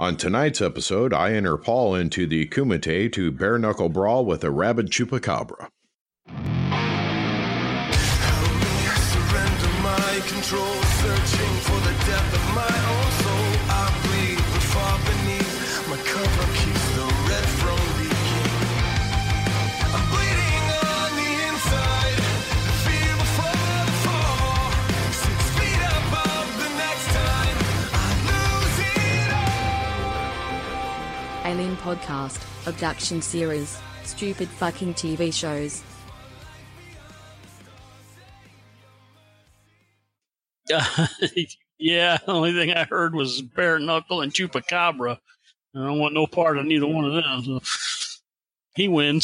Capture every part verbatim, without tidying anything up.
On tonight's episode, I enter Paul into the Kumite to bare-knuckle brawl with a rabid chupacabra. Surrender my control, searching for the depth of my own soul. I bleed, but far beneath my cover keeps the red from leaking. I'm bleeding on the inside, the fear before the fall. Six feet above the next time I lose it all. Alien Podcast, Abduction Series, Stupid Fucking T V Shows. Uh, yeah, the only thing I heard was bare knuckle and chupacabra. I don't want no part of neither one of them. So he wins.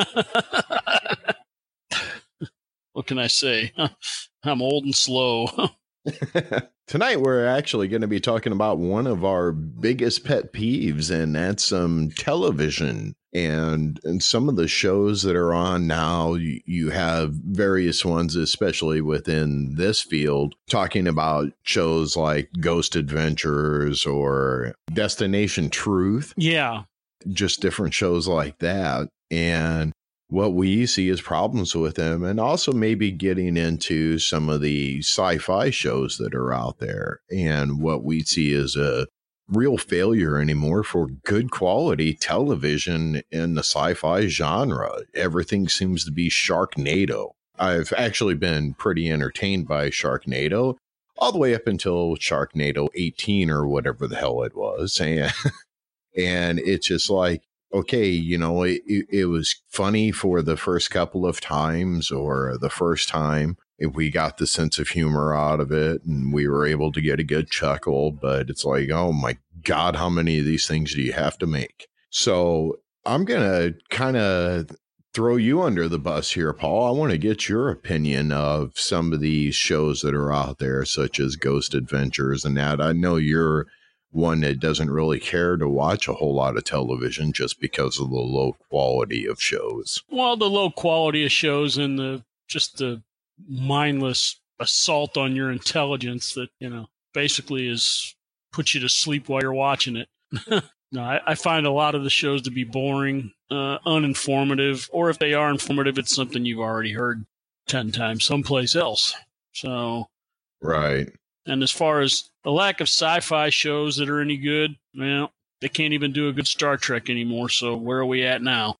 What can I say? I'm old and slow. Tonight, we're actually going to be talking about one of our biggest pet peeves, and that's um, television. And, and some of the shows that are on now, you, you have various ones, especially within this field, talking about shows like Ghost Adventures or Destination Truth. Yeah. Just different shows like that. And what we see is problems with them, and also maybe getting into some of the sci-fi shows that are out there. And what we see is a real failure anymore for good quality television in the sci-fi genre. Everything seems to be Sharknado. I've actually been pretty entertained by Sharknado all the way up until Sharknado eighteen or whatever the hell it was. And, and it's just like, okay, you know, it, it was funny for the first couple of times, or the first time if we got the sense of humor out of it and we were able to get a good chuckle, but it's like, oh my God, how many of these things do you have to make? So I'm going to kind of throw you under the bus here, Paul. I want to get your opinion of some of these shows that are out there, such as Ghost Adventures and that. I know you're one that doesn't really care to watch a whole lot of television just because of the low quality of shows. Well, the low quality of shows and the just the mindless assault on your intelligence that, you know, basically is put you to sleep while you're watching it. No, I, I find a lot of the shows to be boring, uh, uninformative, or if they are informative, it's something you've already heard ten times someplace else. So, right. And as far as the lack of sci-fi shows that are any good, well, they can't even do a good Star Trek anymore. So where are we at now?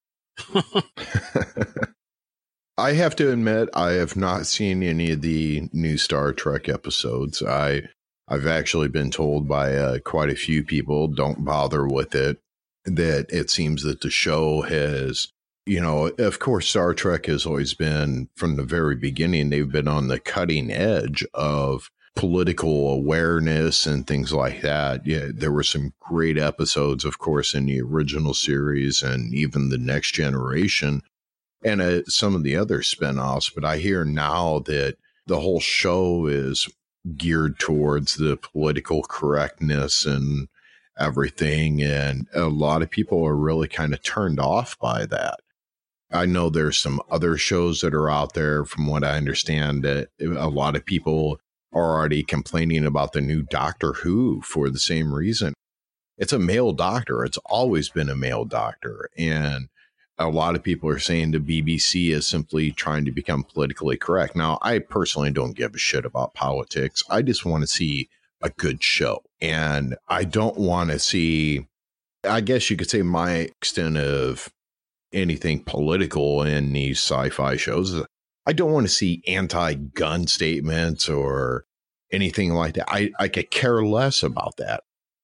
I have to admit, I have not seen any of the new Star Trek episodes. I, I've actually been told by uh, quite a few people, don't bother with it, that it seems that the show has, you know, of course, Star Trek has always been, from the very beginning, they've been on the cutting edge of political awareness and things like that. Yeah, there were some great episodes, of course, in the original series and even the Next Generation and uh, some of the other spinoffs. But I hear now that the whole show is geared towards the political correctness and everything. And a lot of people are really kind of turned off by that. I know there's some other shows that are out there, from what I understand, that a lot of people are already complaining about the new Doctor Who for the same reason. It's a male doctor. It's always been a male doctor. And a lot of people are saying the B B C is simply trying to become politically correct. Now, I personally don't give a shit about politics. I just want to see a good show. And I don't want to see, I guess you could say, my extent of anything political in these sci-fi shows. I don't want to see anti-gun statements or anything like that. I, I could care less about that.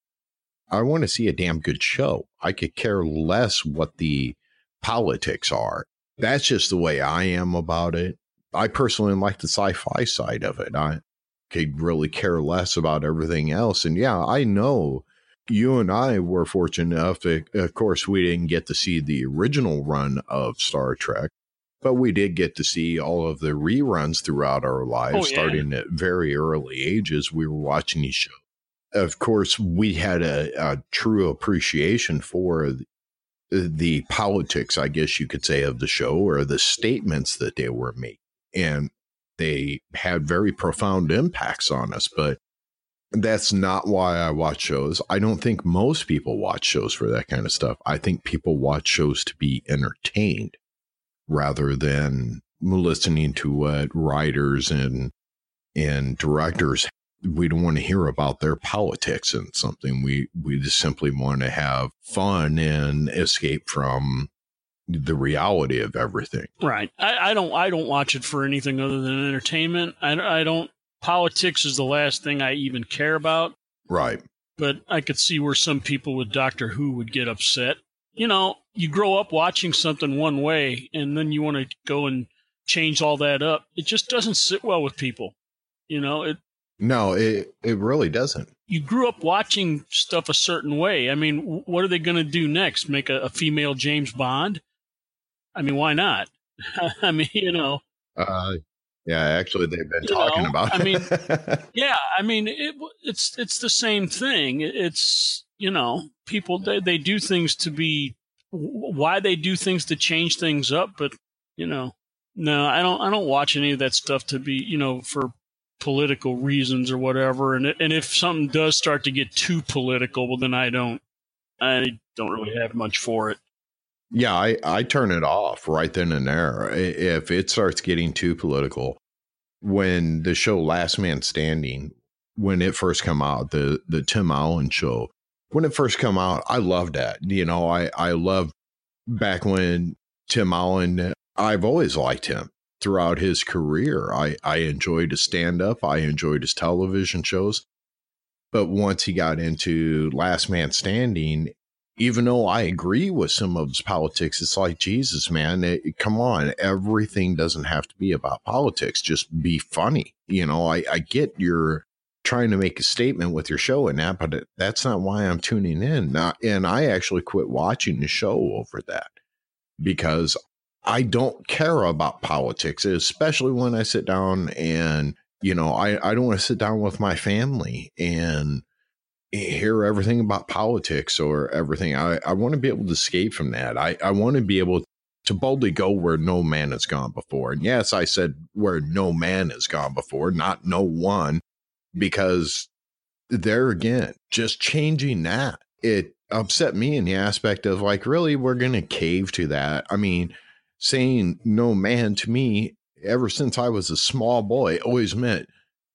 I want to see a damn good show. I could care less what the politics are. That's just the way I am about it. I personally like the sci-fi side of it. I could really care less about everything else. And yeah, I know you and I were fortunate enough that, of course, we didn't get to see the original run of Star Trek. But we did get to see all of the reruns throughout our lives, oh, yeah. starting at very early ages. We were watching these shows. Of course, we had a, a true appreciation for the, the politics, I guess you could say, of the show, or the statements that they were making. And they had very profound impacts on us. But That's not why I watch shows. I don't think most people watch shows for that kind of stuff. I think people watch shows to be entertained rather than listening to what writers and and directors. We don't want to hear about their politics and something. We we just simply want to have fun and escape from the reality of everything. Right. I, I don't I don't watch it for anything other than entertainment. I, I don't. Politics is the last thing I even care about. Right. But I could see where some people with Doctor Who would get upset. You know, you grow up watching something one way, and then you want to go and change all that up. It just doesn't sit well with people. You know, it. No, it it really doesn't. You grew up watching stuff a certain way. I mean, what are they going to do next? Make a, a female James Bond? I mean, why not? I mean, you know. Uh, yeah, actually, they've been you talking know, about I it. mean, yeah, I mean, it, it's it's the same thing. It's, you know, people, they, they do things to be, why they do things to change things up. But, you know, no, I don't I don't watch any of that stuff to be, you know, for political reasons or whatever. And and if something does start to get too political, well, then I don't I don't really have much for it. Yeah, I, I turn it off right then and there. If it starts getting too political, when the show Last Man Standing, when it first came out, the, the Tim Allen show, when it first came out, I loved that. You know, I, I loved back when Tim Allen, I've always liked him throughout his career. I, I enjoyed his stand-up. I enjoyed his television shows. But once he got into Last Man Standing, even though I agree with some of his politics, it's like, Jesus, man, it, come on. Everything doesn't have to be about politics. Just be funny. You know, I, I get you're trying to make a statement with your show and that, but it, that's not why I'm tuning in. Not, and I actually quit watching the show over that because I don't care about politics, especially when I sit down and, you know, I, I don't want to sit down with my family and hear everything about politics or everything. I, I want to be able to escape from that. I, I want to be able to boldly go where no man has gone before. And yes, I said where no man has gone before, not no one, because there again, just changing that, it upset me in the aspect of like, really, we're going to cave to that. I mean, saying no man to me, ever since I was a small boy, always meant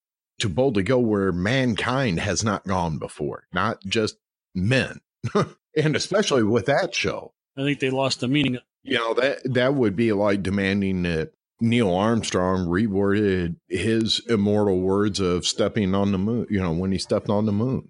to boldly go where mankind has not gone before, not just men. And especially with that show. I think they lost the meaning. You know, that that would be like demanding that Neil Armstrong reworded his immortal words of stepping on the moon, you know, when he stepped on the moon.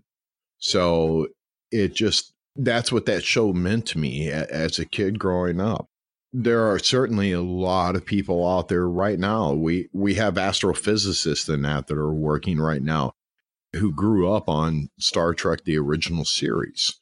So it just, that's what that show meant to me as a kid growing up. There are certainly a lot of people out there right now. We we have astrophysicists and that that are working right now who grew up on Star Trek, the original series.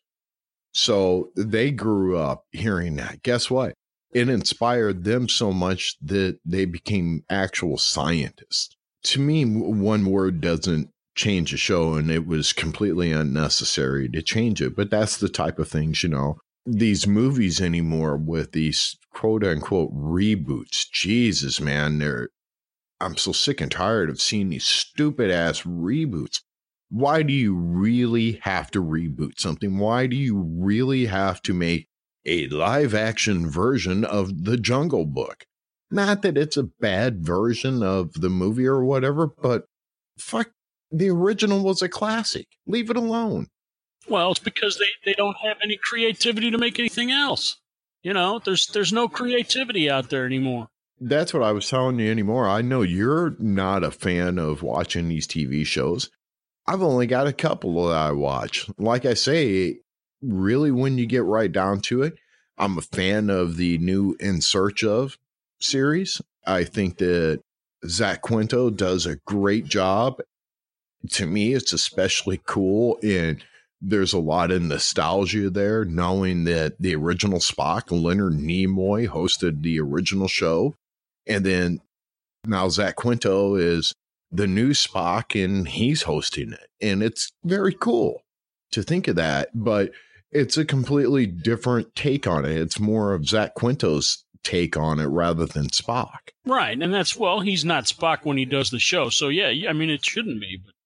So they grew up hearing that. Guess what? It inspired them so much that they became actual scientists. To me, one word doesn't change a show, and it was completely unnecessary to change it. But that's the type of things, you know, these movies anymore with these quote unquote reboots. Jesus, man, they're, I'm so sick and tired of seeing these stupid ass reboots. Why do you really have to reboot something? Why do you really have to make a live action version of The Jungle Book? Not that it's a bad version of the movie or whatever, but fuck, the original was a classic. Leave it alone. Well, it's because they, they don't have any creativity to make anything else. You know, there's there's no creativity out there anymore. That's what I was telling you anymore. I know you're not a fan of watching these T V shows. I've only got a couple that I watch. Like I say, really, when you get right down to it, I'm a fan of the new In Search Of series. I think that Zach Quinto does a great job. To me, it's especially cool, and there's a lot of nostalgia there, knowing that the original Spock, Leonard Nimoy, hosted the original show. And then now Zach Quinto is the new Spock, and he's hosting it. And it's very cool to think of that, but it's a completely different take on it. It's more of Zach Quinto's take on it rather than Spock. Right. And that's, well, he's not Spock when he does the show. So, yeah, I mean, it shouldn't be. But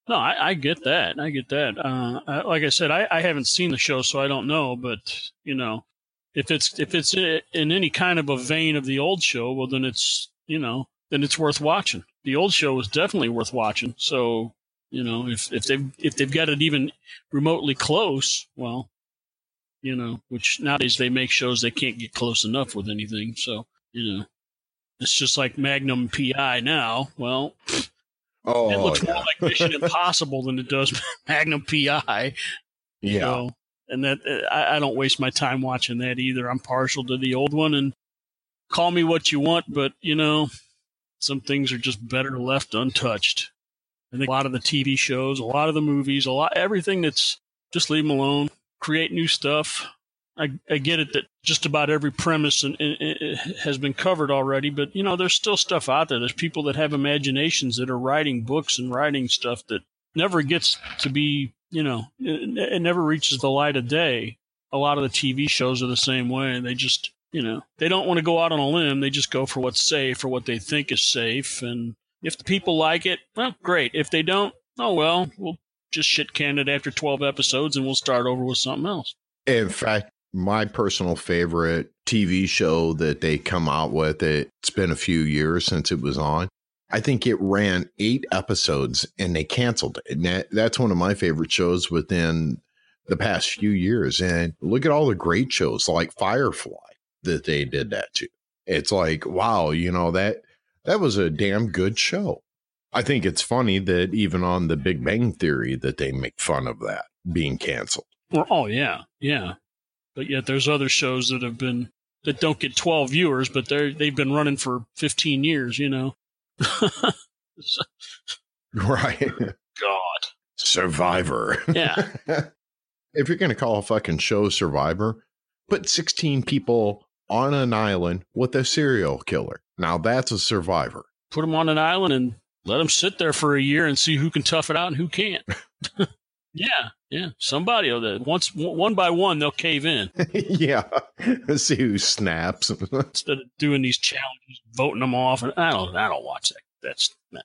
No, I, I get that. I get that. Uh, I, like I said, I, I haven't seen the show, so I don't know. But you know, if it's if it's in any kind of a vein of the old show, well, then it's you know, then it's worth watching. The old show was definitely worth watching. So you know, if if they've if they've got it even remotely close, well, you know, which nowadays they make shows they can't get close enough with anything. So you know, it's just like Magnum P I now. Well. Oh, it looks yeah. more like Mission Impossible than it does Magnum P I. Yeah. So, and that I, I don't waste my time watching that either. I'm partial to the old one, and call me what you want, but you know, some things are just better left untouched. I think a lot of the T V shows, a lot of the movies, a lot everything that's just leave them alone. Create new stuff. I, I get it that just about every premise and, and, and has been covered already, but you know, there's still stuff out there. There's people that have imaginations that are writing books and writing stuff that never gets to be, you know, it, it never reaches the light of day. A lot of the T V shows are the same way. They just, you know, they don't want to go out on a limb. They just go for what's safe or what they think is safe. And if the people like it, well, great. If they don't, oh well, we'll just shit can it after twelve episodes and we'll start over with something else. In fact, my personal favorite T V show that they come out with, it's been a few years since it was on. I think it ran eight episodes and they canceled it. And that, that's one of my favorite shows within the past few years. And look at all the great shows like Firefly that they did that to. It's like, wow, you know, that that was a damn good show. I think it's funny that even on the Big Bang Theory that they make fun of that being canceled. Well, oh, yeah, yeah. But yet there's other shows that have been, that don't get twelve viewers, but they're, they've been running for fifteen years, you know. Right. God. Survivor. Yeah. If you're going to call a fucking show Survivor, put sixteen people on an island with a serial killer. Now that's a Survivor. Put them on an island and let them sit there for a year and see who can tough it out and who can't. Yeah, yeah. Somebody, once one by one, they'll cave in. Yeah. Let's see who snaps. Instead of doing these challenges, voting them off, and I don't, I don't watch that. That's nah.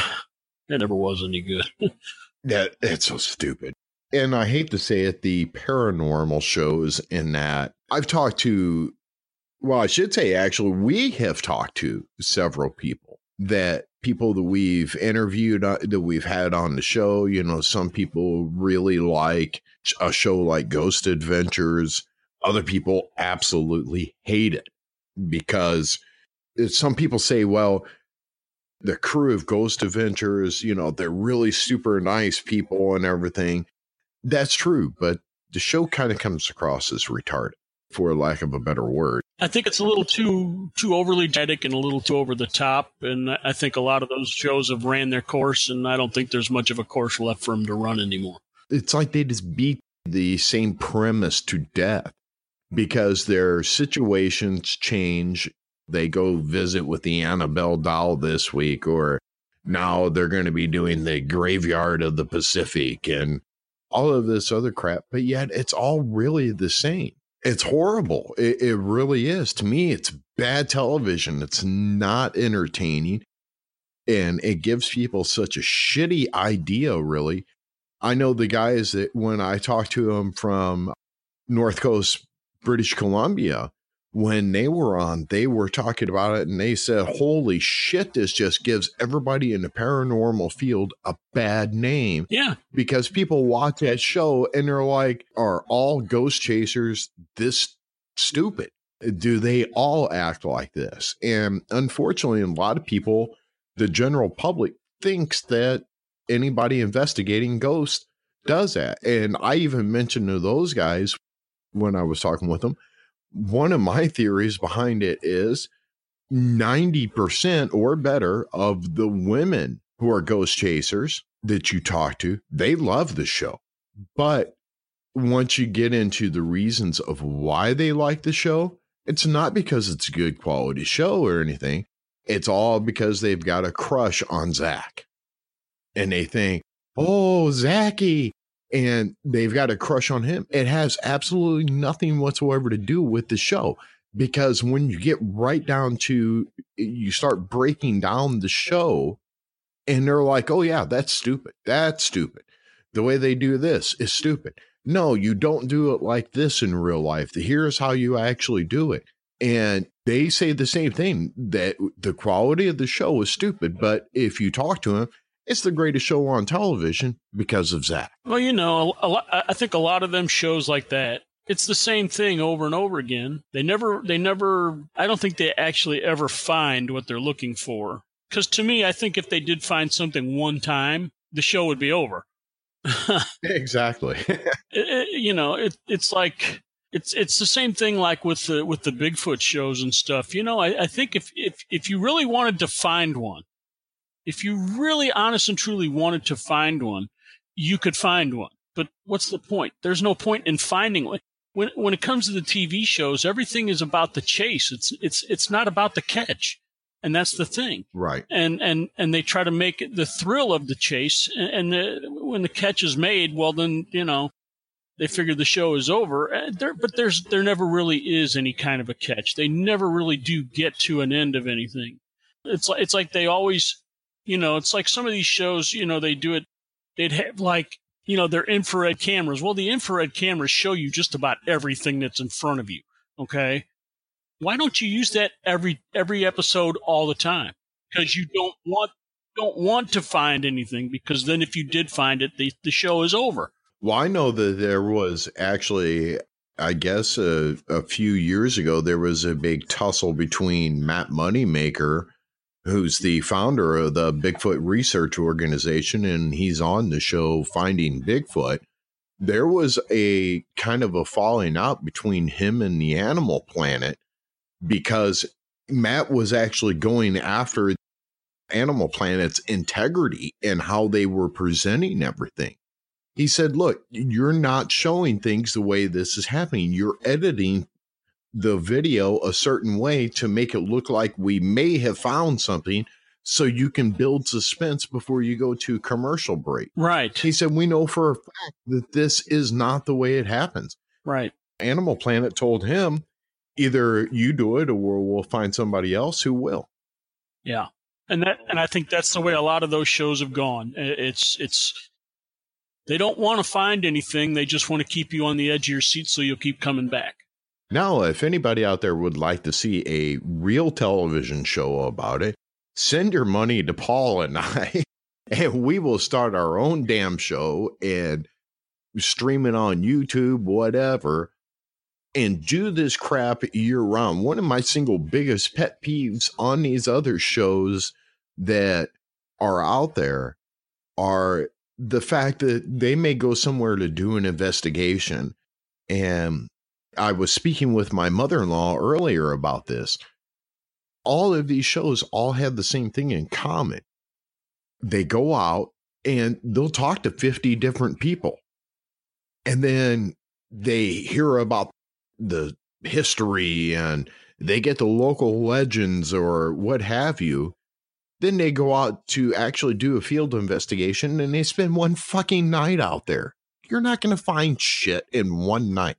That never was any good. That it's so stupid. And I hate to say it, the paranormal shows in that I've talked to, well, I should say actually, we have talked to several people that people that we've interviewed, uh, that we've had on the show. You know, some people really like a show like Ghost Adventures. Other people absolutely hate it because some people say, well, the crew of Ghost Adventures, you know, they're really super nice people and everything. That's true, but the show kind of comes across as retarded, for lack of a better word. I think it's a little too too overly dramatic and a little too over the top, and I think a lot of those shows have ran their course, and I don't think there's much of a course left for them to run anymore. It's like they just beat the same premise to death because their situations change. They go visit with the Annabelle doll this week, or now they're going to be doing the Graveyard of the Pacific and all of this other crap, but yet it's all really the same. It's horrible. It, it really is. To me, it's bad television. It's not entertaining. And it gives people such a shitty idea, really. I know the guys that when I talked to them from North Coast, British Columbia, when they were on, they were talking about it and they said, holy shit, this just gives everybody in the paranormal field a bad name. Yeah. Because people watch that show and they're like, are all ghost chasers this stupid? Do they all act like this? And unfortunately, a lot of people, the general public, thinks that anybody investigating ghosts does that. And I even mentioned to those guys when I was talking with them, one of my theories behind it is ninety percent or better of the women who are ghost chasers that you talk to, they love the show. But once you get into the reasons of why they like the show, it's not because it's a good quality show or anything. It's all because they've got a crush on Zach. And they think, oh, Zachy. And they've got a crush on him. It has absolutely nothing whatsoever to do with the show. Because when you get right down to, you start breaking down the show, And they're like, oh, yeah, that's stupid. That's stupid. The way they do this is stupid. No, you don't do it like this in real life. Here's how you actually do it. And they say the same thing, that the quality of the show is stupid. But if you talk to them, it's the greatest show on television because of Zach. Well, you know, a lot, I think a lot of them shows like that, it's the same thing over and over again. They never, they never, I don't think they actually ever find what they're looking for. Because to me, I think if they did find something one time, the show would be over. Exactly. it, it, you know, it, it's like, it's it's the same thing like with the with the Bigfoot shows and stuff. You know, I, I think if, if if you really wanted to find one, if you really honest and truly wanted to find one, you could find one. But what's the point? There's no point in finding one. When when it comes to the T V shows, everything is about the chase. It's it's it's not about the catch. And that's the thing. Right. And and and they try to make it the thrill of the chase. And the, when the catch is made, well, then, you know, they figure the show is over. There, but there's there never really is any kind of a catch. They never really do get to an end of anything. It's like, it's like they always, you know, it's like some of these shows, you know, they do it. They'd have like, you know, their infrared cameras. Well, the infrared cameras show you just about everything that's in front of you. Okay. Why don't you use that every every episode all the time? Because you don't want don't want to find anything, because then if you did find it, the, the show is over. Well, I know that there was actually, I guess, a, a few years ago, there was a big tussle between Matt Moneymaker, who's the founder of the Bigfoot Research Organization, and he's on the show Finding Bigfoot. There was a kind of a falling out between him and the Animal Planet, because Matt was actually going after Animal Planet's integrity and how they were presenting everything. He said, look, you're not showing things the way this is happening. You're editing the video a certain way to make it look like we may have found something, so you can build suspense before you go to commercial break. Right. He said, we know for a fact that this is not the way it happens. Right. Animal Planet told him, either you do it or we'll find somebody else who will. Yeah. And that, and I think that's the way a lot of those shows have gone. It's, it's, they don't want to find anything. They just want to keep you on the edge of your seat so you'll keep coming back. Now, if anybody out there would like to see a real television show about it, send your money to Paul and I, and we will start our own damn show and stream it on YouTube, whatever, and do this crap year round. One of my single biggest pet peeves on these other shows that are out there are the fact that they may go somewhere to do an investigation. And I was speaking with my mother-in-law earlier about this. All of these shows all have the same thing in common. They go out and they'll talk to fifty different people. And then they hear about the history and they get the local legends or what have you. Then they go out to actually do a field investigation and they spend one fucking night out there. You're not going to find shit in one night.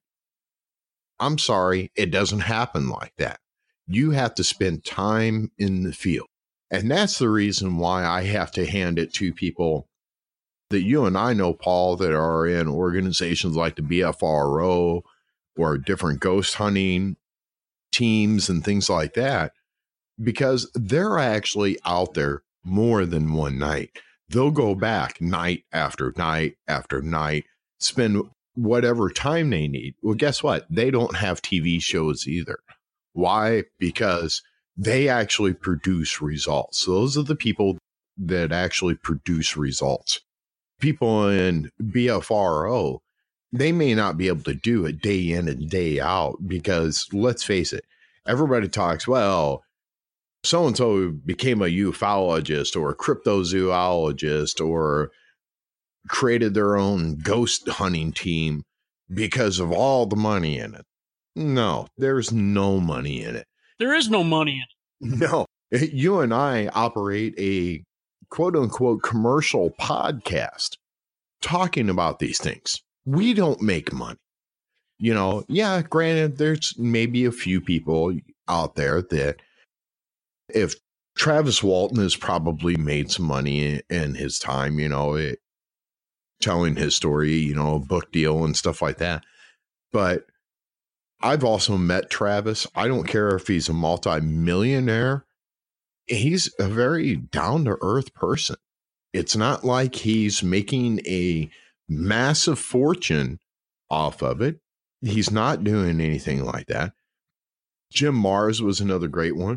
I'm sorry, it doesn't happen like that. You have to spend time in the field. And that's the reason why I have to hand it to people that you and I know, Paul, that are in organizations like the B F R O or different ghost hunting teams and things like that, because they're actually out there more than one night. They'll go back night after night after night, spend whatever time they need. Well, guess what? They don't have T V shows either. Why? Because they actually produce results. So those are the people that actually produce results. People in B F R O, they may not be able to do it day in and day out because, let's face it, everybody talks, well, so-and-so became a ufologist or a cryptozoologist or created their own ghost hunting team because of all the money in it. No, there's no money in it. There is no money in it. No, you and I operate a quote unquote commercial podcast talking about these things. We don't make money. You know, yeah, granted, there's maybe a few people out there that if Travis Walton has probably made some money in his time, you know, it, telling his story, you know, book deal and stuff like that. But I've also met Travis. I don't care if he's a multi-millionaire. He's a very down-to-earth person. It's not like he's making a massive fortune off of it. He's not doing anything like that. Jim Mars was another great one.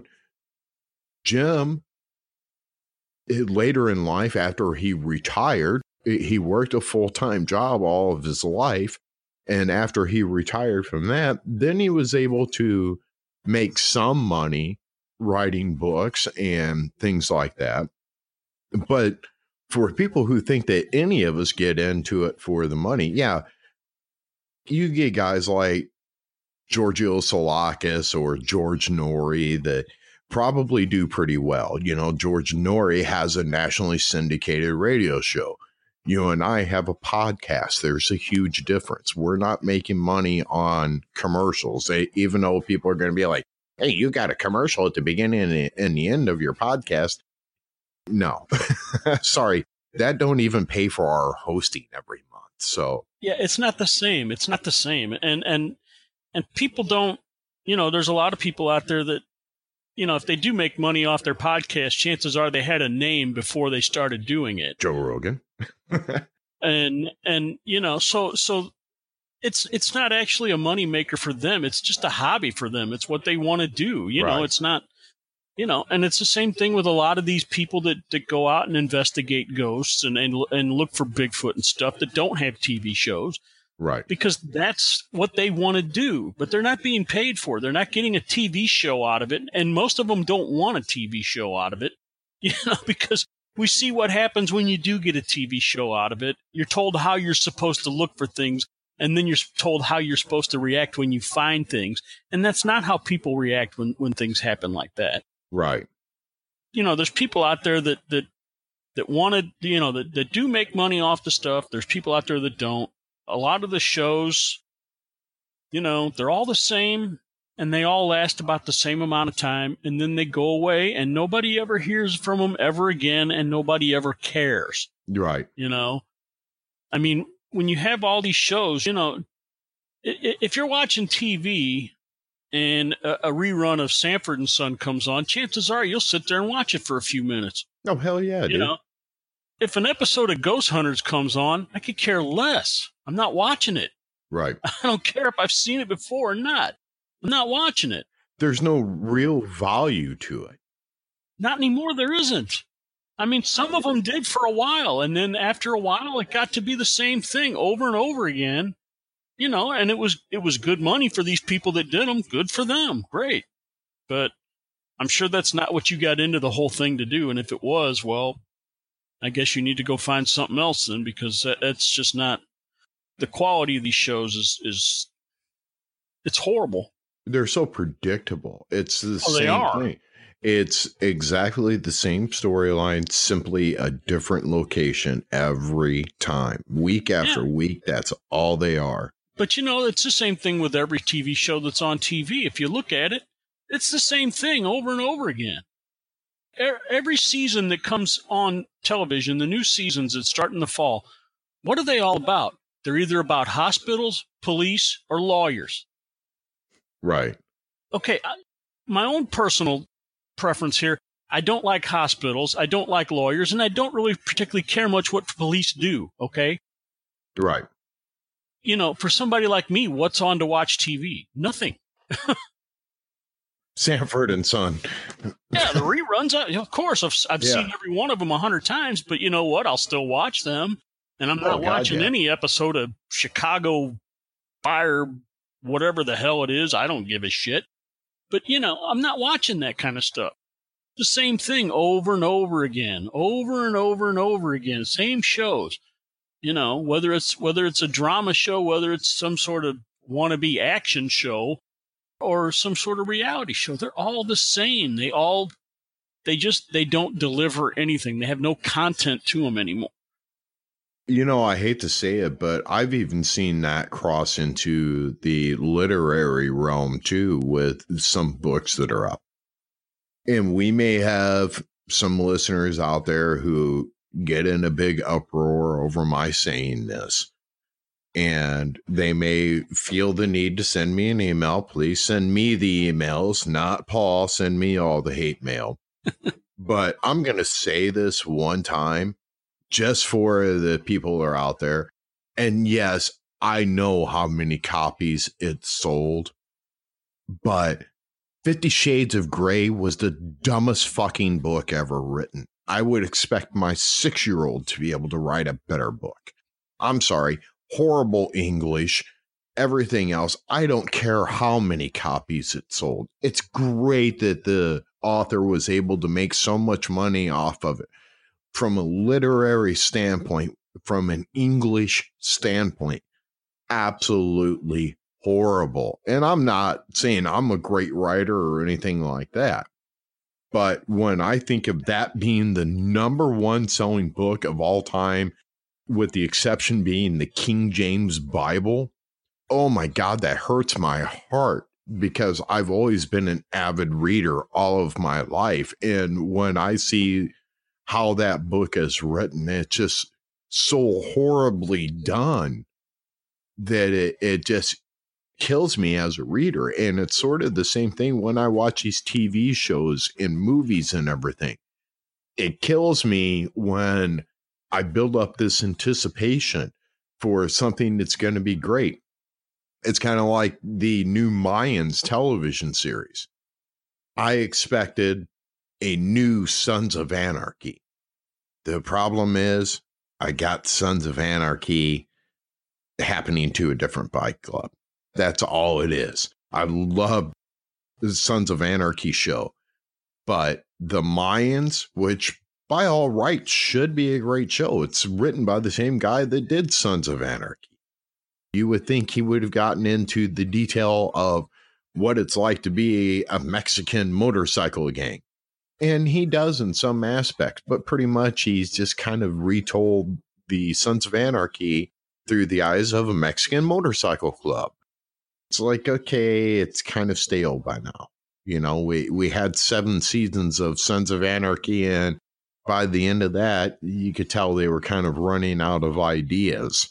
Jim, later in life, after he retired, he worked a full-time job all of his life. And after he retired from that, then he was able to make some money writing books and things like that. But for people who think that any of us get into it for the money, yeah, you get guys like Giorgio Salakis or George Norrie that probably do pretty well. You know, George Norrie has a nationally syndicated radio show. You and I have a podcast. There's a huge difference. We're not making money on commercials, they, even though people are going to be like, hey, you got a commercial at the beginning and the end of your podcast. No, sorry, that don't even pay for our hosting every month. So yeah, it's not the same. It's not the same. And, and, and people don't, you know, there's a lot of people out there that, you know, if they do make money off their podcast, chances are they had a name before they started doing it. Joe Rogan. and, and, you know, so, so it's, it's not actually a money maker for them. It's just a hobby for them. It's what they want to do. You Right. know, it's not, you know, and it's the same thing with a lot of these people that, that go out and investigate ghosts and, and, and look for Bigfoot and stuff that don't have T V shows. Right. Because that's what they want to do, but they're not being paid for it. They're not getting a T V show out of it. And most of them don't want a T V show out of it, you know, because we see what happens when you do get a T V show out of it. You're told how you're supposed to look for things, and then you're told how you're supposed to react when you find things. And that's not how people react when, when things happen like that. Right. You know, there's people out there that, that, that want to, you know, that, that do make money off the stuff. There's people out there that don't. A lot of the shows, you know, they're all the same, and they all last about the same amount of time, and then they go away, and nobody ever hears from them ever again, and nobody ever cares. Right. You know, I mean, when you have all these shows, you know, if you're watching T V and a, a rerun of Sanford and Son comes on, chances are you'll sit there and watch it for a few minutes. Oh, hell yeah, dude. You know, if an episode of Ghost Hunters comes on, I could care less. I'm not watching it. Right. I don't care if I've seen it before or not. I'm not watching it. There's no real value to it. Not anymore. There isn't. I mean, some of them did for a while, and then after a while, it got to be the same thing over and over again. You know, and it was it was good money for these people that did them. Good for them. Great. But I'm sure that's not what you got into the whole thing to do. And if it was, well, I guess you need to go find something else then, because that, that's just not the quality of these shows is, is it's horrible. They're so predictable. It's the Oh, they same are. thing. It's exactly the same storyline, simply a different location every time. Week after Yeah. week, that's all they are. But, you know, it's the same thing with every T V show that's on T V. If you look at it, it's the same thing over and over again. E- Every season that comes on television, the new seasons that start in the fall, what are they all about? They're either about hospitals, police, or lawyers. Right. Okay, I, my own personal preference here, I don't like hospitals, I don't like lawyers, and I don't really particularly care much what police do, okay? Right. You know, for somebody like me, what's on to watch T V? Nothing. Sanford and Son. Yeah, the reruns, I, of course, I've, I've Yeah. seen every one of them a hundred times, but you know what? I'll still watch them. And I'm Oh, not God, watching yeah. any episode of Chicago Fire, whatever the hell it is. I don't give a shit. But, you know, I'm not watching that kind of stuff. The same thing over and over again, over and over and over again, same shows. You know, whether it's whether it's a drama show, whether it's some sort of wannabe action show, or some sort of reality show, they're all the same. They all, they just, they don't deliver anything. They have no content to them anymore. You know, I hate to say it, but I've even seen that cross into the literary realm too with some books that are up. And we may have some listeners out there who get in a big uproar over my saying this. And they may feel the need to send me an email. Please send me the emails, not Paul. Send me all the hate mail. But I'm going to say this one time just for the people who are out there. And yes, I know how many copies it sold. But Fifty Shades of Grey was the dumbest fucking book ever written. I would expect my six-year-old to be able to write a better book. I'm sorry. Horrible English, everything else. I don't care how many copies it sold. It's great that the author was able to make so much money off of it. From a literary standpoint, from an English standpoint, absolutely horrible. And I'm not saying I'm a great writer or anything like that. But when I think of that being the number one selling book of all time, with the exception being the King James Bible, oh my God, that hurts my heart because I've always been an avid reader all of my life. And when I see how that book is written, it's just so horribly done that it, it just kills me as a reader. And it's sort of the same thing when I watch these T V shows and movies and everything. It kills me when I build up this anticipation for something that's going to be great. It's kind of like the new Mayans television series. I expected a new Sons of Anarchy. The problem is I got Sons of Anarchy happening to a different bike club. That's all it is. I love the Sons of Anarchy show, but the Mayans, which by all rights should be a great show. It's written by the same guy that did Sons of Anarchy. You would think he would have gotten into the detail of what it's like to be a Mexican motorcycle gang. And he does in some aspects, but pretty much he's just kind of retold the Sons of Anarchy through the eyes of a Mexican motorcycle club. It's like, okay, it's kind of stale by now. You know, we, we had seven seasons of Sons of Anarchy, and by the end of that, you could tell they were kind of running out of ideas.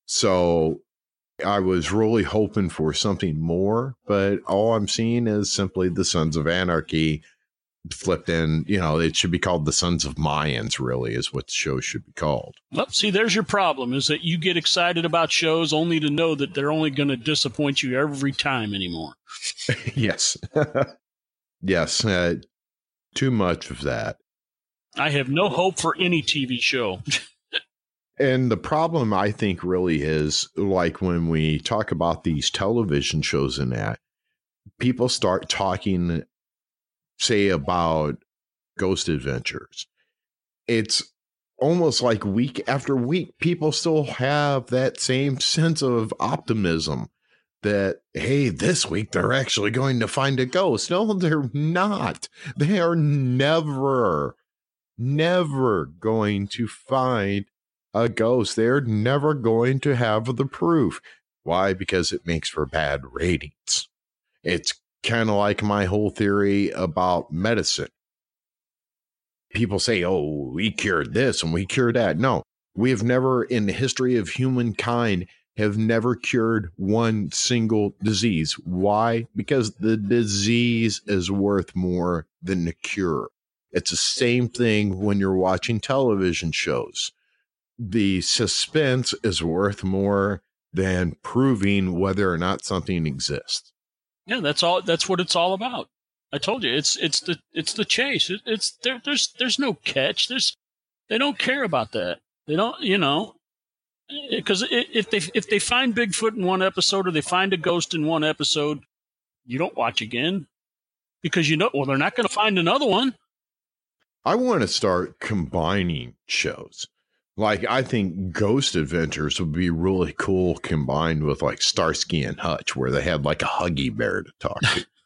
So I was really hoping for something more, but all I'm seeing is simply the Sons of Anarchy flipped in. You know, it should be called the Sons of Mayans, really, is what the show should be called. Well, see, there's your problem, is that you get excited about shows only to know that they're only going to disappoint you every time anymore. Yes. Yes. Uh, too much of that. I have no hope for any T V show. And the problem, I think, really is like when we talk about these television shows and that, people start talking, say, about Ghost Adventures. It's almost like week after week, people still have that same sense of optimism that, hey, this week they're actually going to find a ghost. No, they're not. They are never never going to find a ghost. They're never going to have the proof. Why? Because it makes for bad ratings. It's kind of like my whole theory about medicine. People say, oh, we cured this and we cured that. No, we have never in the history of humankind have never cured one single disease. Why? Because the disease is worth more than the cure. It's the same thing when you're watching television shows. The suspense is worth more than proving whether or not something exists. Yeah, that's all. That's what it's all about. I told you, it's it's the it's the chase. It, it's there. There's there's no catch. There's they don't care about that. They don't, you know, because if they if they find Bigfoot in one episode or they find a ghost in one episode, you don't watch again because you know, well, they're not going to find another one. I want to start combining shows. Like, I think Ghost Adventures would be really cool combined with like Starsky and Hutch, where they had like a Huggy Bear to talk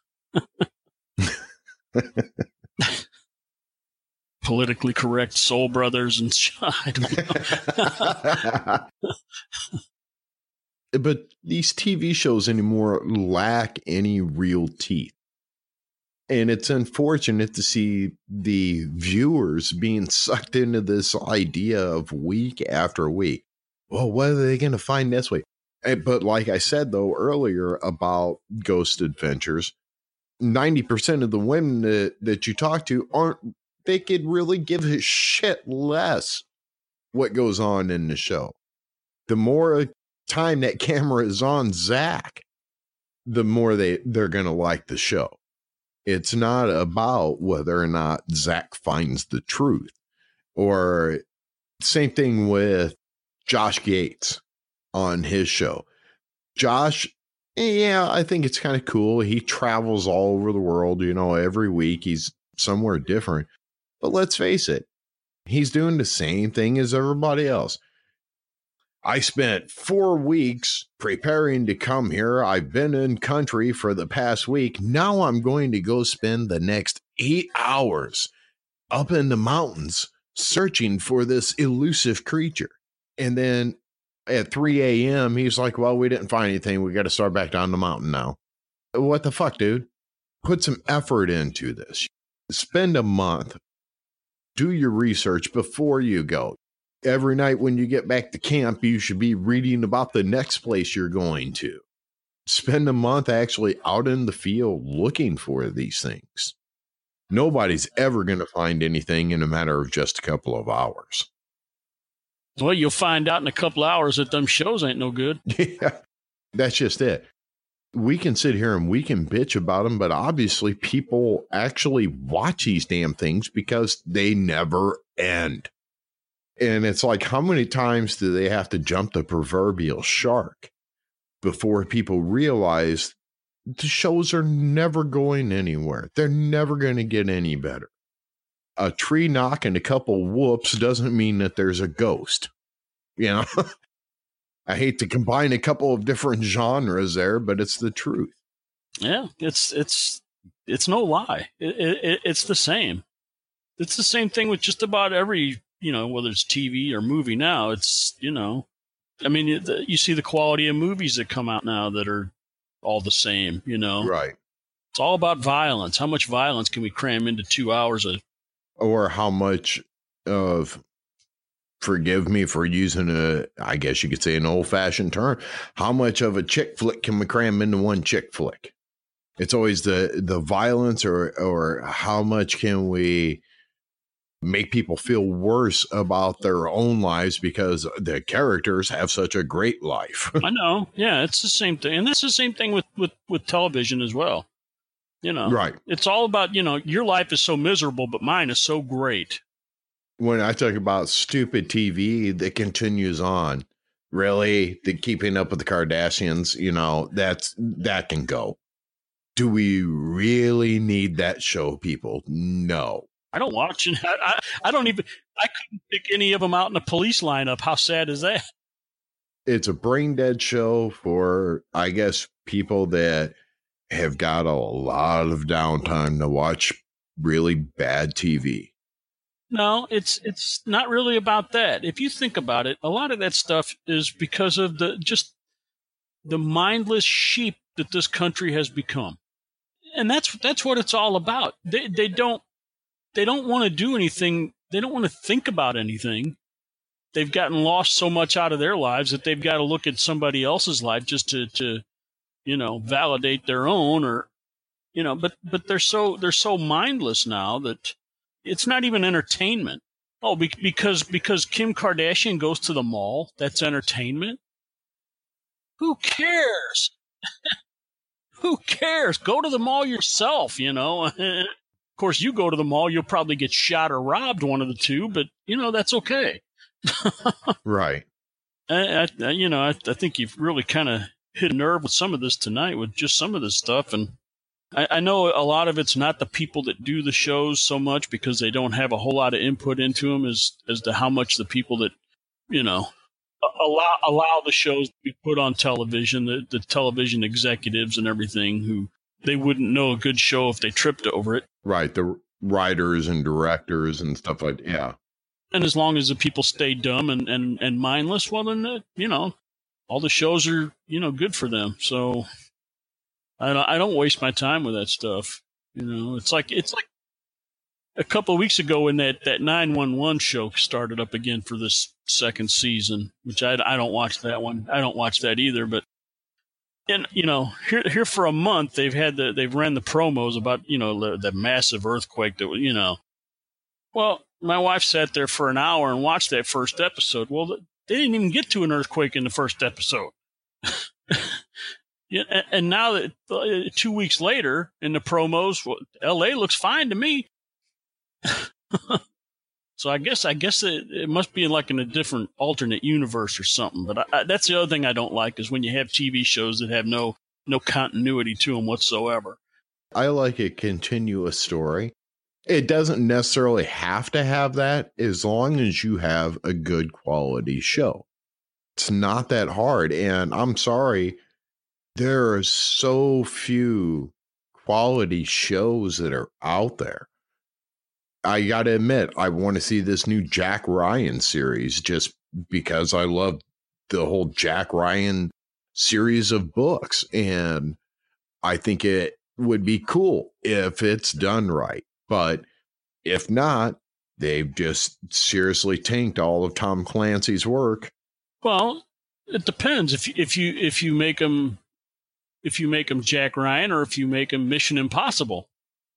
to. Politically correct Soul Brothers and I don't know. But these T V shows anymore lack any real teeth. And it's unfortunate to see the viewers being sucked into this idea of week after week. Well, what are they going to find this week? But like I said, though, earlier about Ghost Adventures, ninety percent of the women that, that you talk to aren't, they could really give a shit less what goes on in the show. The more time that camera is on Zach, the more they, they're going to like the show. It's not about whether or not Zach finds the truth. Or same thing with Josh Gates on his show. Josh, yeah, I think it's kind of cool. He travels all over the world, you know, every week he's somewhere different. But let's face it, he's doing the same thing as everybody else. I spent four weeks preparing to come here. I've been in country for the past week. Now I'm going to go spend the next eight hours up in the mountains searching for this elusive creature. And then at three a.m., he's like, well, we didn't find anything. We got to start back down the mountain now. What the fuck, dude? Put some effort into this. Spend a month. Do your research before you go. Every night when you get back to camp, you should be reading about the next place you're going to. Spend a month actually out in the field looking for these things. Nobody's ever going to find anything in a matter of just a couple of hours. Well, you'll find out in a couple of hours that them shows ain't no good. Yeah, that's just it. We can sit here and we can bitch about them, but obviously people actually watch these damn things because they never end. And it's like, how many times do they have to jump the proverbial shark before people realize the shows are never going anywhere? They're never going to get any better. A tree knock and a couple whoops doesn't mean that there's a ghost. You know, I hate to combine a couple of different genres there, but it's the truth. Yeah, it's it's it's no lie. It, it, it's the same. It's the same thing with just about every, you know, whether it's T V or movie now. It's, you know, I mean, you, you see the quality of movies that come out now that are all the same, you know. Right. It's all about violence. How much violence can we cram into two hours of... Or how much of, forgive me for using a, I guess you could say an old-fashioned term, how much of a chick flick can we cram into one chick flick? It's always the the violence, or or how much can we make people feel worse about their own lives because the characters have such a great life. I know. Yeah, it's the same thing. And that's the same thing with, with, with television as well. You know, right. It's all about, you know, your life is so miserable, but mine is so great. When I talk about stupid T V that continues on, really, the Keeping Up with the Kardashians, you know, that's, that can go. Do we really need that show, people? No. I don't watch it. I, I, I don't even, I couldn't pick any of them out in a police lineup. How sad is that? It's a brain dead show for, I guess, people that have got a lot of downtime to watch really bad T V. No, it's it's not really about that. If you think about it, a lot of that stuff is because of the just the mindless sheep that this country has become. And that's that's what it's all about. They they don't they don't want to do anything. They don't want to think about anything. They've gotten lost so much out of their lives that they've got to look at somebody else's life just to, to you know, validate their own, or, you know, but, but they're so, they're so mindless now that it's not even entertainment. Oh, be, because, because Kim Kardashian goes to the mall, that's entertainment? Who cares? Who cares? Go to the mall yourself, you know. Of course, you go to the mall, you'll probably get shot or robbed, one of the two, but, you know, that's okay. Right. I, I, you know, I, I think you've really kind of hit a nerve with some of this tonight, with just some of this stuff. And I, I know a lot of it's not the people that do the shows so much, because they don't have a whole lot of input into them, as as to how much the people that, you know, allow allow the shows to be put on television, the, the television executives and everything, who they wouldn't know a good show if they tripped over it. Right. The writers and directors and stuff like that. Yeah. And as long as the people stay dumb and, and, and mindless, well, then, uh, you know, all the shows are, you know, good for them. So I don't, I don't waste my time with that stuff. You know, it's like it's like a couple of weeks ago when that that nine one one show started up again for this second season, which I, I don't watch that one. I don't watch that either. But and you know, here here for a month they've had the they've ran the promos about you know the, the massive earthquake that you know. Well, my wife sat there for an hour and watched that first episode. Well, they didn't even get to an earthquake in the first episode. Yeah, and, and now that uh, two weeks later in the promos, well, L A looks fine to me. So I guess I guess it, it must be like in a different alternate universe or something. But I, I, that's the other thing I don't like is when you have T V shows that have no no continuity to them whatsoever. I like a continuous story. It doesn't necessarily have to have that as long as you have a good quality show. It's not that hard. And I'm sorry, there are so few quality shows that are out there. I got to admit, I want to see this new Jack Ryan series just because I love the whole Jack Ryan series of books. And I think it would be cool if it's done right. But if not, they've just seriously tanked all of Tom Clancy's work. Well, it depends if you, if you if you make them if you make them Jack Ryan or if you make them Mission Impossible.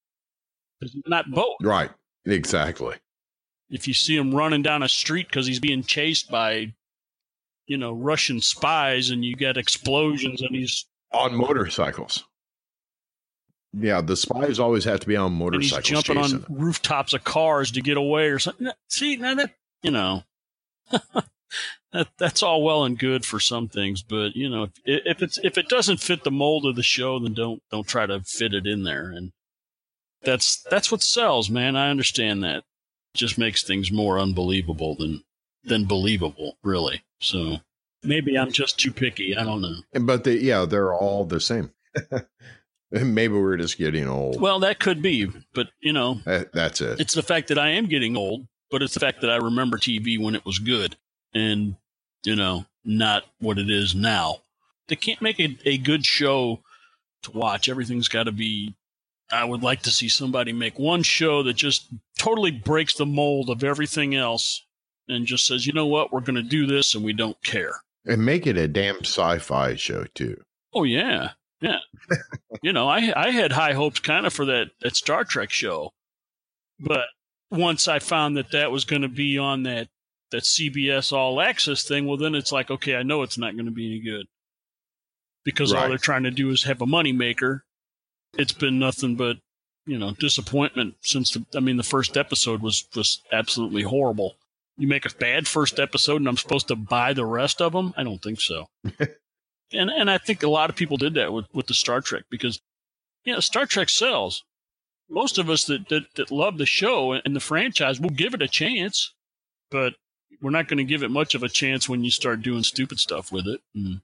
Not both, right? Exactly. If you see him running down a street because he's being chased by, you know, Russian spies, and you get explosions, and he's on motorcycles. Yeah, the spies always have to be on motorcycles. And he's jumping Jason. on rooftops of cars to get away or something. See, now that, you know, that that's all well and good for some things, but you know, if, if it's if it doesn't fit the mold of the show, then don't don't try to fit it in there. And that's that's what sells, man. I understand that. It just makes things more unbelievable than than believable, really. So maybe I'm just too picky. I don't know. But they, yeah, they're all the same. Maybe we're just getting old. Well, that could be, but you know, that, that's it. It's the fact that I am getting old, but it's the fact that I remember T V when it was good, and you know, not what it is now. They can't make a, a good show to watch. Everything's got to be. I would like to see somebody make one show that just totally breaks the mold of everything else, and just says, you know what, we're going to do this, and we don't care. And make it a damn sci-fi show too. Oh yeah. Yeah. You know, I I had high hopes kind of for that, that Star Trek show. But once I found that that was going to be on that, that C B S All Access thing, well, then it's like, okay, I know it's not going to be any good. Because right. all they're trying to do is have a moneymaker. It's been nothing but, you know, disappointment since, the, I mean, the first episode was, was absolutely horrible. You make a bad first episode and I'm supposed to buy the rest of them? I don't think so. And and I think a lot of people did that with, with the Star Trek because, you know, Star Trek sells. Most of us that, that, that love the show and the franchise will give it a chance, but we're not going to give it much of a chance when you start doing stupid stuff with it. And,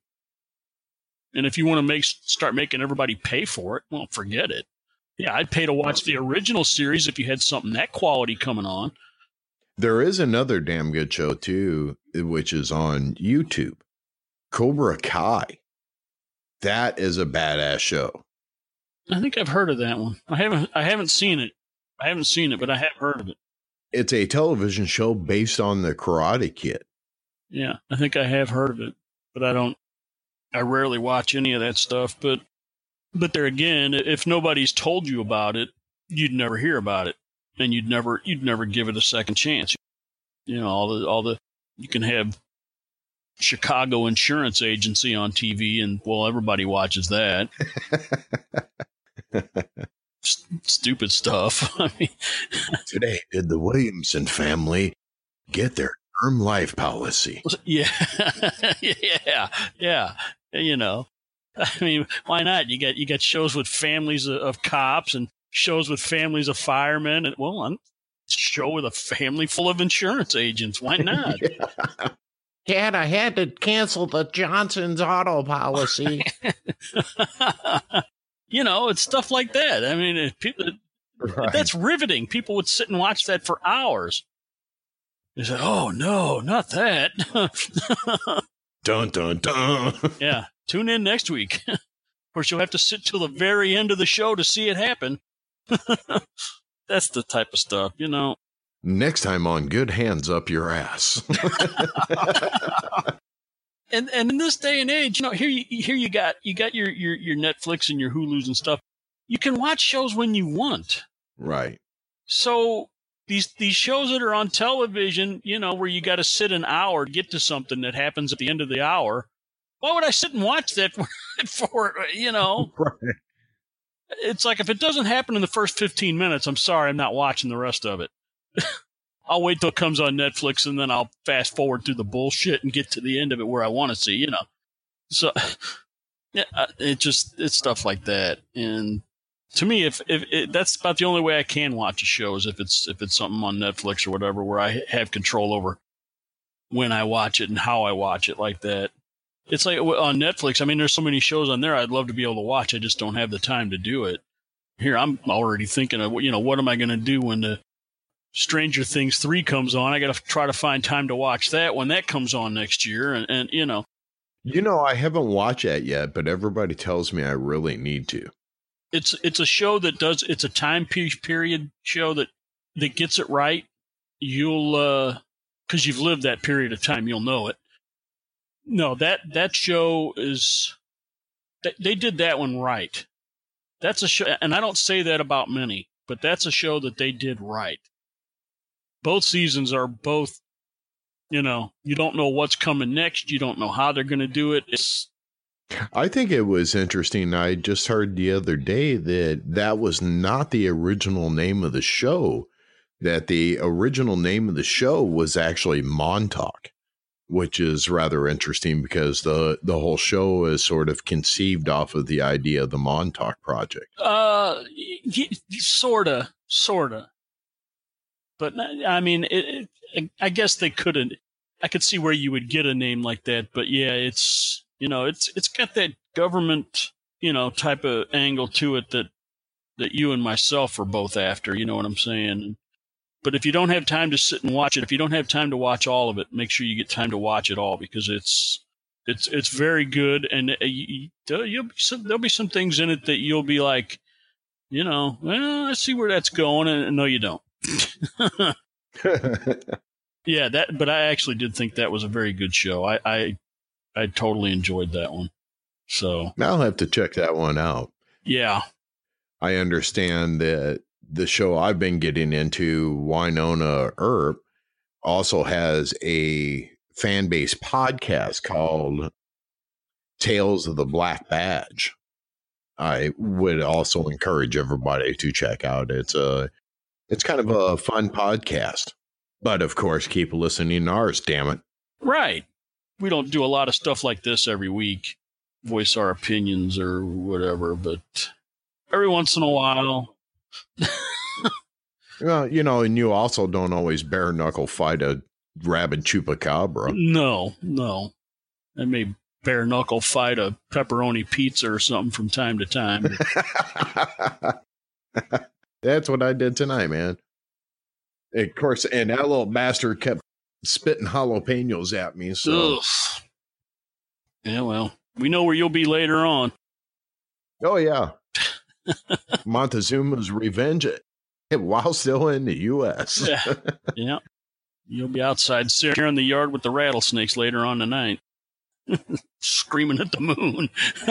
and if you want to make start making everybody pay for it, well, forget it. Yeah, I'd pay to watch the original series if you had something that quality coming on. There is another damn good show, too, which is on YouTube. Cobra Kai. That is a badass show. I think I've heard of that one. I haven't I haven't seen it. I haven't seen it, but I have heard of it. It's a television show based on the Karate Kid. Yeah, I think I have heard of it, but I don't I rarely watch any of that stuff, but but there again, if nobody's told you about it, you'd never hear about it, and you'd never you'd never give it a second chance. You know, all the all the you can have Chicago Insurance Agency on T V, and well, everybody watches that. S- stupid stuff. I mean, today, did the Williamson family get their term life policy? Yeah, yeah, yeah. You know, I mean, why not? You got you got shows with families of, of cops and shows with families of firemen, and well, a show with a family full of insurance agents. Why not? Yeah. Dad, I had to cancel the Johnson's auto policy. You know, it's stuff like that. I mean, it, people, right. That's riveting. People would sit and watch that for hours. They said, oh, no, not that. Dun, dun, dun. Yeah, tune in next week. Of course, you'll have to sit till the very end of the show to see it happen. That's the type of stuff, you know. Next time on Good Hands Up Your Ass. and and in this day and age, you know, here you here you got you got your your your Netflix and your Hulus and stuff. You can watch shows when you want. Right. So these these shows that are on television, you know, where you got to sit an hour to get to something that happens at the end of the hour. Why would I sit and watch that for, for you know? Right. It's like if it doesn't happen in the first fifteen minutes, I'm sorry, I'm not watching the rest of it. I'll wait till it comes on Netflix and then I'll fast forward through the bullshit and get to the end of it where I want to see, you know. So yeah, it just it's stuff like that. And to me, if if it, that's about the only way I can watch a show is if it's if it's something on Netflix or whatever where I have control over when I watch it and how I watch it like that. It's like on Netflix. I mean, there's so many shows on there I'd love to be able to watch. I just don't have the time to do it. Here, I'm already thinking of, you know, what am I going to do when the Stranger Things three comes on? I got to try to find time to watch that when that comes on next year. And, and, you know. You know, I haven't watched that yet, but everybody tells me I really need to. It's it's a show that does, it's a time period show that, that gets it right. You'll, uh, because you've lived that period of time, you'll know it. No, that, that show is, they, they did that one right. That's a show, and I don't say that about many, but that's a show that they did right. Both seasons are both, you know, you don't know what's coming next. You don't know how they're going to do it. It's, I think it was interesting. I just heard the other day that that was not the original name of the show, that the original name of the show was actually Montauk, which is rather interesting because the, the whole show is sort of conceived off of the idea of the Montauk Project. Uh, y- y- sorta, sorta. But I mean, it, it, I guess they couldn't. I could see where you would get a name like that, but yeah, it's you know, it's it's got that government, you know, type of angle to it that that you and myself are both after. You know what I'm saying? But if you don't have time to sit and watch it, if you don't have time to watch all of it, make sure you get time to watch it all because it's it's it's very good, and you, you'll be some, there'll be some things in it that you'll be like, you know, well, I see where that's going, and no, you don't. Yeah, that. But I actually did think that was a very good show. I I, I totally enjoyed that one. So I'll have to check that one out. Yeah, I understand that the show I've been getting into, Wynonna Earp, also has a fan base podcast called Tales of the Black Badge. I would also encourage everybody to check out. It's a, it's kind of a fun podcast, but of course, keep listening to ours. Damn it! Right. We don't do a lot of stuff like this every week, voice our opinions or whatever, but every once in a while. Well, you know, and you also don't always bare knuckle fight a rabid chupacabra. No, no. I may bare knuckle fight a pepperoni pizza or something from time to time. That's what I did tonight, man. Of course, and that little bastard kept spitting jalapenos at me. So, Ugh. Yeah, well, we know where you'll be later on. oh yeah, Montezuma's revenge while still in the U S Yeah. Yeah. You'll be outside here in the yard with the rattlesnakes later on tonight. Screaming at the moon.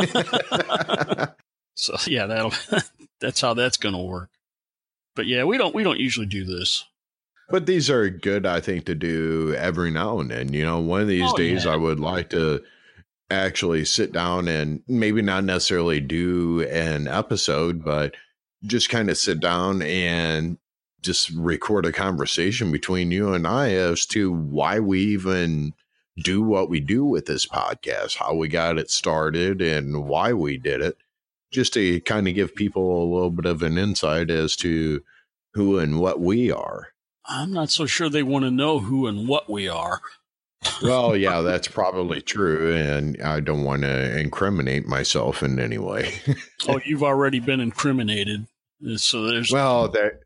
So yeah, that'll that's how that's gonna work. But yeah, we don't we don't usually do this. But these are good, I think, to do every now and then. You know, one of these Oh, days yeah. I would like to actually sit down and maybe not necessarily do an episode, but just kind of sit down and just record a conversation between you and I as to why we even do what we do with this podcast, how we got it started and why we did it, just to kind of give people a little bit of an insight as to who and what we are. I'm not so sure they want to know who and what we are. Well, yeah, that's probably true. And I don't want to incriminate myself in any way. Oh, you've already been incriminated. So there's Well, there,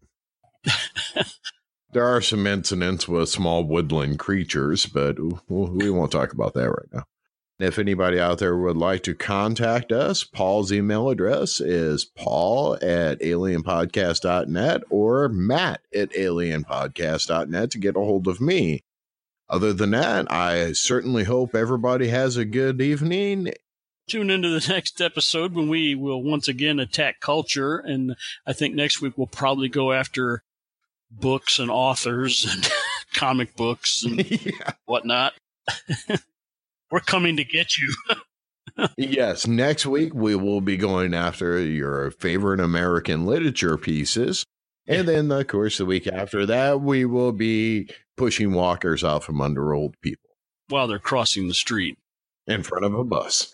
there are some incidents with small woodland creatures, but we won't talk about that right now. If anybody out there would like to contact us, Paul's email address is paul at alien podcast dot net or matt at alien podcast dot net to get a hold of me. Other than that, I certainly hope everybody has a good evening. Tune into the next episode when we will once again attack culture. And I think next week we'll probably go after books and authors and comic books and Yeah. whatnot. We're coming to get you. Yes, next week we will be going after your favorite American literature pieces. And then, of course, the week after that, we will be pushing walkers out from under old people While they're crossing the street. in front of a bus.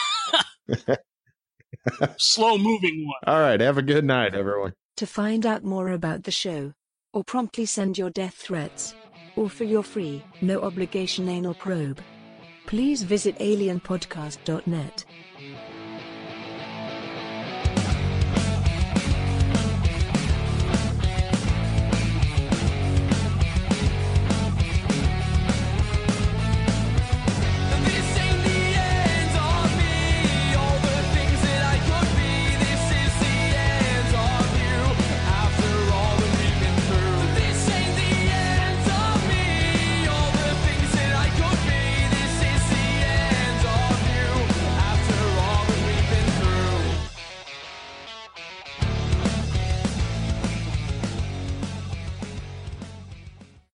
Slow moving one. All right, have a good night, everyone. To find out more about the show, or promptly send your death threats, or for your free, no obligation anal probe, please visit alien podcast dot net.